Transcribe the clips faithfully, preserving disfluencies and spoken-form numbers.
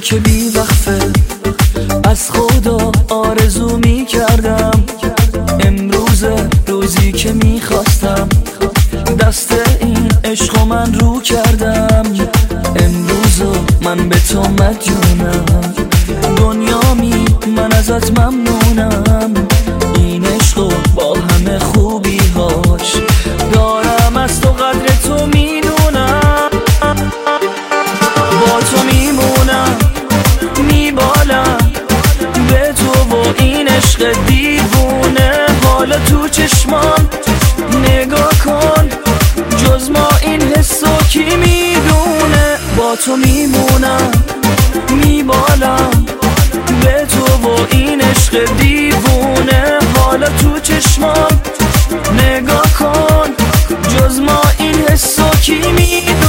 که بی وقفه از خدا آرزو می کردم، امروز روزی که می خواستم دست این عشق من رو کردم. امروز من به تو مدیونم، دنیا می من ازت ممنونم. این عشق با همه خوبی هاش دارم، از تو قدر تو میدونم. با تو میمونم میبالم به تو و این عشق دیوونه. حالا تو چشمام نگاه کن، جز ما این حسو کی میدونه. با تو میمونم میبالم به تو و این عشق دیوونه. حالا تو چشمام نگاه کن، جز ما این حسو کی میدونه.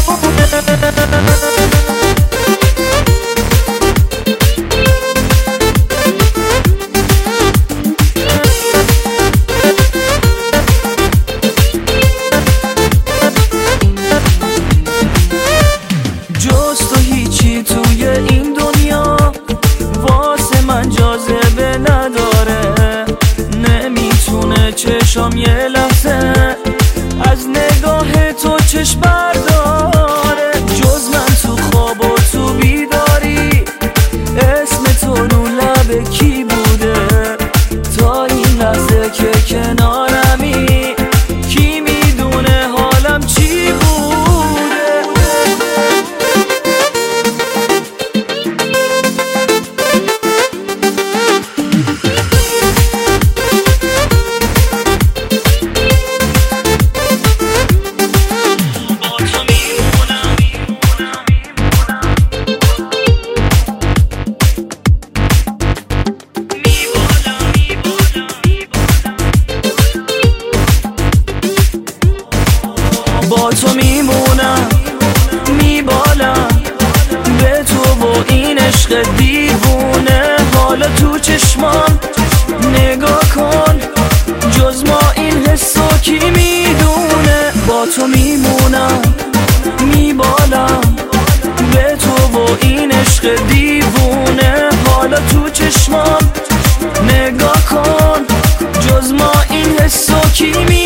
جز تو هیچی توی این دنیا واسه من جاذبه نداره. نمیتونه چشام یه لحظه از نگاه تو چشم برداره. جز من تو خواب و تو بیداری اسم تو رو لب کی بوده؟ تا این لحظه که کنارمی کی میدونه حالم چی بوده؟ با تو میمونم میبالم به تو و این عشق دیوونه. حالا تو چشمام نگاه کن، جز ما این حسو کی میدونه. با تو میمونم میبالم به تو و این عشق دیوونه. حالا تو چشمام نگاه کن، جز ما این حسو کی میدونه.